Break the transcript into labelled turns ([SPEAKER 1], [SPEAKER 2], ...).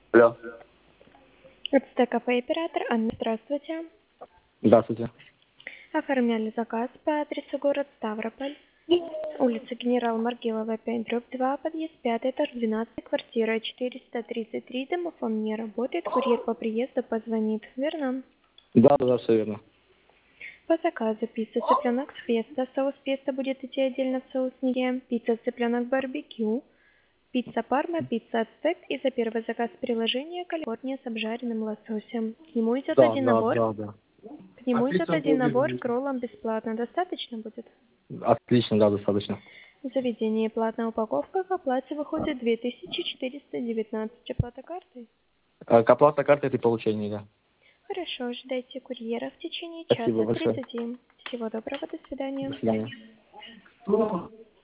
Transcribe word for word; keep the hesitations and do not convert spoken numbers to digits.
[SPEAKER 1] Алло.
[SPEAKER 2] Это ТКП оператор. Анна, здравствуйте.
[SPEAKER 1] Здравствуйте.
[SPEAKER 2] Оформляли заказ по адресу город Ставрополь. Улица Генерал Маргилова, пять, дробь два, подъезд пятый, этаж двенадцать, квартира четыреста тридцать три, домофон не работает, курьер по приезду позвонит. Верно?
[SPEAKER 1] Да, да, да, все верно.
[SPEAKER 2] По заказу пицца цыпленок с песто. Соус песто будет идти отдельно в соуснике. Пицца цыпленок барбекю. Пицца парма, пицца ацтек и за первый заказ приложения Калифорния с обжаренным лососем. К нему идет
[SPEAKER 1] Да,
[SPEAKER 2] один
[SPEAKER 1] да,
[SPEAKER 2] набор.
[SPEAKER 1] да, да.
[SPEAKER 2] К нему идет
[SPEAKER 1] Отлично,
[SPEAKER 2] один
[SPEAKER 1] будет.
[SPEAKER 2] набор к роллам бесплатно. Достаточно будет?
[SPEAKER 1] Отлично, да, достаточно.
[SPEAKER 2] В заведении платная упаковка к оплате выходит две тысячи четыреста девятнадцать. Оплата картой?
[SPEAKER 1] А, к оплата карты при получении, да.
[SPEAKER 2] Хорошо, ожидайте курьера в течение
[SPEAKER 1] Спасибо
[SPEAKER 2] часа
[SPEAKER 1] большое.
[SPEAKER 2] тридцати. Всего доброго, до
[SPEAKER 1] До
[SPEAKER 2] свидания.
[SPEAKER 1] свидания.